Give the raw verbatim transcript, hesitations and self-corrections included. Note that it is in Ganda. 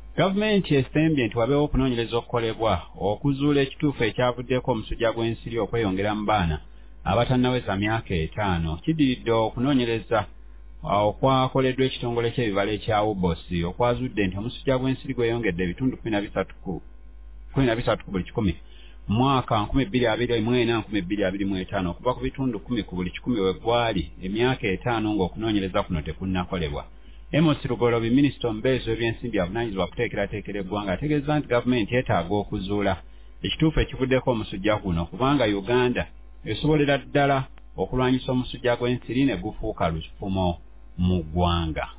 Gavumenti esembye nti wabeewo okunoonyereza okukolebwa okuzuula ekituufu ekyavuddeko omusujja gw'ensiri okweyongera mu baana abatannaweza myaka etaano. Kiddiridde okunoonyereza okwakoleddwa ekitongole ky'ebibala ekya U B O S okwazudde nti omusujja gw'ensiri gweyongedde ebitundu kumi na bisatu ku buli kikumi mu mwaka nkumi bbiri abiri mu ena nkumi bbiri abiri mu etaano okuva ku bitundu kumi ku buli kikumi we gwali emyaka etaano ng'okunoonyereza kuno tekunnakolebwa. Amos Lugolobi, minisita omubeezi w'ebyensimbi avunaanyizibwa kuteekerateekera eggwanga, ategeeza nti gavumenti yeetaaga okuzuula ekituufu ekivuddeko omusujja guno kubanga Uganda esobolera ddala okulwanyisa omusujja gw'ensiri ne gufuuka lufumo mu ggwanga.